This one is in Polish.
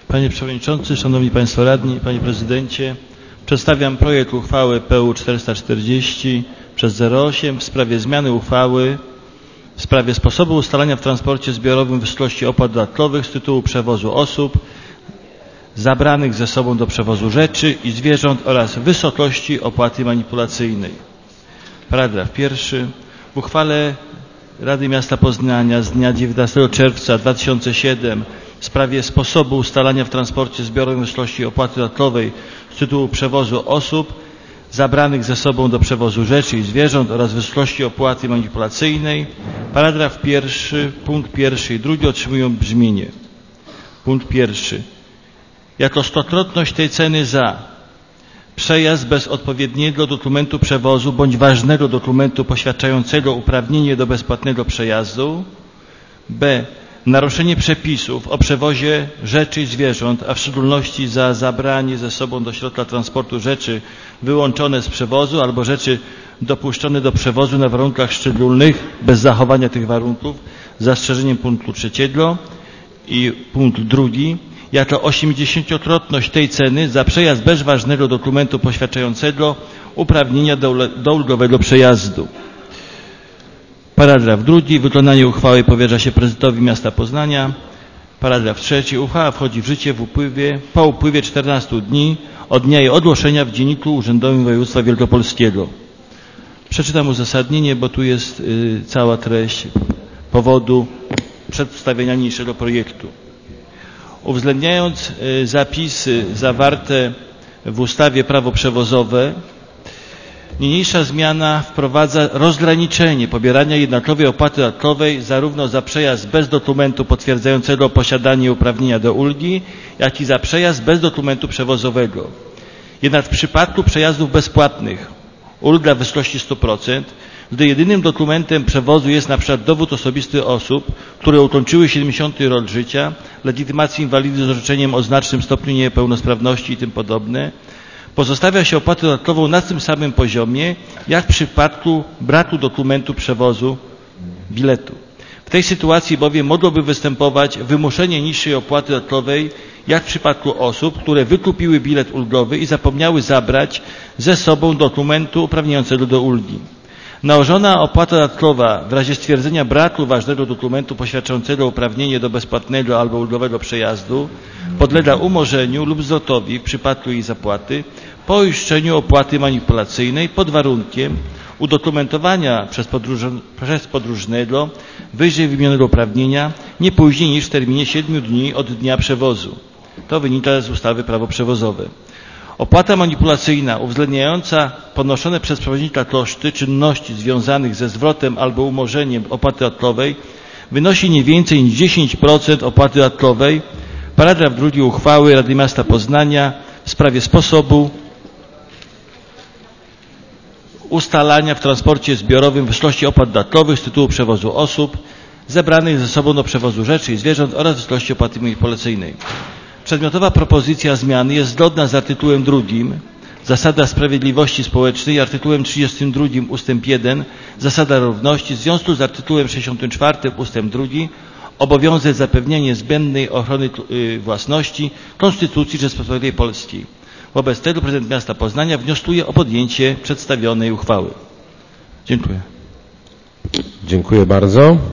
Panie Przewodniczący, Szanowni Państwo Radni, Panie Prezydencie, przedstawiam projekt uchwały PU 440/08 w sprawie zmiany uchwały w sprawie sposobu ustalania w transporcie zbiorowym wysokości opłat dodatkowych z tytułu przewozu osób zabranych ze sobą do przewozu rzeczy i zwierząt oraz wysokości opłaty manipulacyjnej. Paragraf 1. W uchwale Rady Miasta Poznania z dnia 19 czerwca 2007 w sprawie sposobu ustalania w transporcie zbiorowym wysokości opłaty dodatkowej z tytułu przewozu osób zabranych ze sobą do przewozu rzeczy i zwierząt oraz wysokości opłaty manipulacyjnej. Paragraf 1, punkt 1 i 2 otrzymują brzmienie. Punkt 1. Jako stokrotność tej ceny za przejazd bez odpowiedniego dokumentu przewozu bądź ważnego dokumentu poświadczającego uprawnienie do bezpłatnego przejazdu. B. Naruszenie przepisów o przewozie rzeczy i zwierząt, a w szczególności za zabranie ze sobą do środka transportu rzeczy wyłączone z przewozu albo rzeczy dopuszczone do przewozu na warunkach szczególnych bez zachowania tych warunków, z zastrzeżeniem punktu 3. I punkt 2. Jako 80-krotność tej ceny za przejazd bez ważnego dokumentu poświadczającego uprawnienia do ulgowego przejazdu. Paragraf 2. Wykonanie uchwały powierza się prezydentowi miasta Poznania. Paragraf 3. Uchwała wchodzi w życie po upływie 14 dni od dnia jej ogłoszenia w Dzienniku Urzędowym Województwa Wielkopolskiego. Przeczytam uzasadnienie, bo tu jest cała treść powodu przedstawienia niniejszego projektu. Uwzględniając zapisy zawarte w ustawie Prawo przewozowe, niniejsza zmiana wprowadza rozgraniczenie pobierania jednakowej opłaty dodatkowej zarówno za przejazd bez dokumentu potwierdzającego posiadanie uprawnienia do ulgi, jak i za przejazd bez dokumentu przewozowego. Jednak w przypadku przejazdów bezpłatnych ulga w wysokości 100%, gdy jedynym dokumentem przewozu jest np. dowód osobisty osób, które ukończyły 70. rok życia, legitymację inwalidy z orzeczeniem o znacznym stopniu niepełnosprawności i tym podobne, pozostawia się opłatę dodatkową na tym samym poziomie, jak w przypadku braku dokumentu przewozu biletu. W tej sytuacji bowiem mogłoby występować wymuszenie niższej opłaty dodatkowej, jak w przypadku osób, które wykupiły bilet ulgowy i zapomniały zabrać ze sobą dokumentu uprawniającego do ulgi. Nałożona opłata dodatkowa w razie stwierdzenia braku ważnego dokumentu poświadczającego uprawnienie do bezpłatnego albo ulgowego przejazdu podlega umorzeniu lub zwrotowi w przypadku jej zapłaty po uiszczeniu opłaty manipulacyjnej pod warunkiem udokumentowania przez podróżnego wyżej wymienionego uprawnienia nie później niż w terminie 7 dni od dnia przewozu. To wynika z ustawy Prawo przewozowe. Opłata manipulacyjna uwzględniająca ponoszone przez przewoźnika koszty czynności związanych ze zwrotem albo umorzeniem opłaty dodatkowej wynosi nie więcej niż 10% opłaty dodatkowej. Paragraf 2 uchwały Rady Miasta Poznania w sprawie sposobu ustalania w transporcie zbiorowym wysokości opłat dodatkowych z tytułu przewozu osób zebranych ze sobą do przewozu rzeczy i zwierząt oraz wysokości opłaty manipulacyjnej. Przedmiotowa propozycja zmiany jest zgodna z artykułem 2 Zasada Sprawiedliwości Społecznej i artykułem 32 ust. 1 Zasada Równości w związku z artykułem 64 ust. 2 Obowiązek zapewnienia niezbędnej ochrony własności Konstytucji Rzeczypospolitej Polskiej. Wobec tego prezydent miasta Poznania wnioskuje o podjęcie przedstawionej uchwały. Dziękuję. Dziękuję bardzo.